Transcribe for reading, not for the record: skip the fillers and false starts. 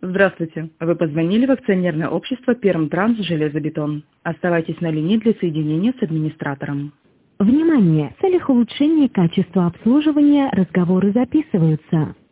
Здравствуйте. Вы позвонили в акционерное общество «Пермтранс Железобетон». Оставайтесь на линии для соединения с администратором. Внимание! В целях улучшения качества обслуживания разговоры записываются.